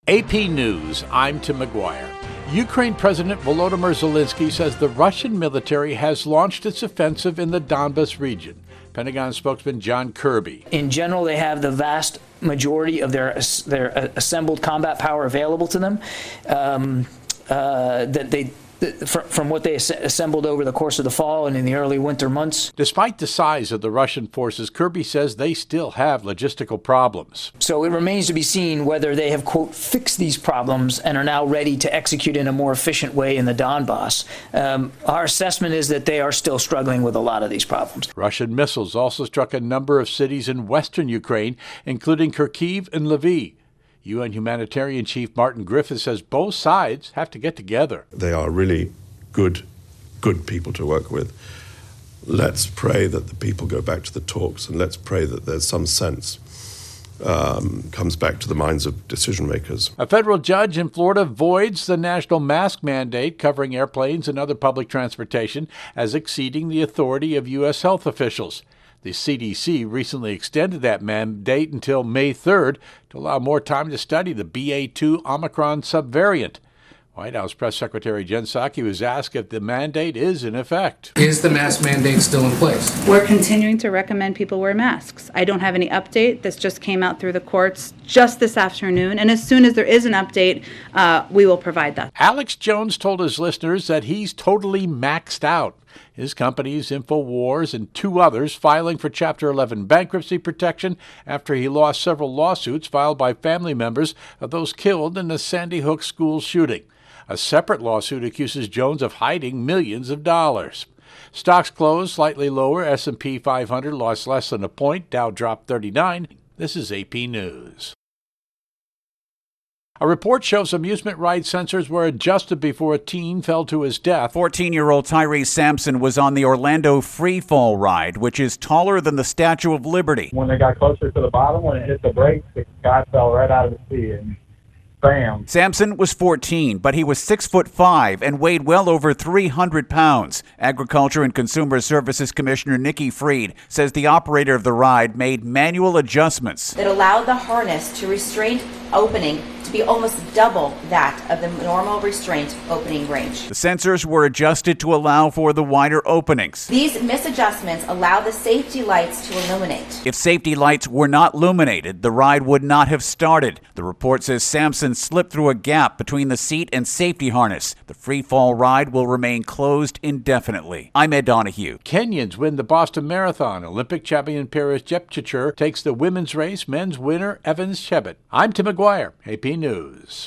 AP News, I'm Tim McGuire. Ukraine President Volodymyr Zelensky says the Russian military has launched its offensive in the Donbas region. Pentagon spokesman John Kirby. In general, they have the vast majority of their assembled combat power available to them. From what they assembled over the course of the fall and in the early winter months. Despite the size of the Russian forces, Kirby says they still have logistical problems. So it remains to be seen whether they have, quote, fixed these problems and are now ready to execute in a more efficient way in the Donbass. Our assessment is that they are still struggling with a lot of these problems. Russian missiles also struck a number of cities in western Ukraine, including Kharkiv and Lviv. UN humanitarian chief Martin Griffiths says both sides have to get together. They are really good people to work with. Let's pray that the people go back to the talks, and let's pray that there's some sense comes back to the minds of decision makers. A federal judge in Florida voids the national mask mandate covering airplanes and other public transportation as exceeding the authority of U.S. health officials. The CDC recently extended that mandate until May 3rd to allow more time to study the BA.2 Omicron subvariant. White House Press Secretary Jen Psaki was asked if the mandate is in effect. Is the mask mandate still in place? We're continuing to recommend people wear masks. I don't have any update. This just came out through the courts just this afternoon, and as soon as there is an update, we will provide that. Alex Jones told his listeners that he's totally maxed out. His companies, InfoWars, and two others filing for Chapter 11 bankruptcy protection after he lost several lawsuits filed by family members of those killed in the Sandy Hook school shooting. A separate lawsuit accuses Jones of hiding millions of dollars. Stocks closed slightly lower. S&P 500 lost less than a point. Dow dropped 39. This is AP News. A report shows amusement ride sensors were adjusted before a teen fell to his death. 14-year-old Tyrese Sampson was on the Orlando Freefall ride, which is taller than the Statue of Liberty. When they got closer to the bottom, when it hit the brakes, the guy fell right out of the seat and bam. Sampson was 14, but he was 6'5" and weighed well over 300 pounds. Agriculture and Consumer Services Commissioner Nikki Fried says the operator of the ride made manual adjustments that allowed the harness to restraint opening to be almost double that of the normal restraint opening range. The sensors were adjusted to allow for the wider openings. These misadjustments allow the safety lights to illuminate. If safety lights were not illuminated, the ride would not have started. The report says Sampson slipped through a gap between the seat and safety harness. The free fall ride will remain closed indefinitely. I'm Ed Donahue. Kenyans win the Boston Marathon. Olympic champion Paris Jepchirchir takes the women's race. Men's winner Evans Chebet. I'm Tim McGuire, AP News.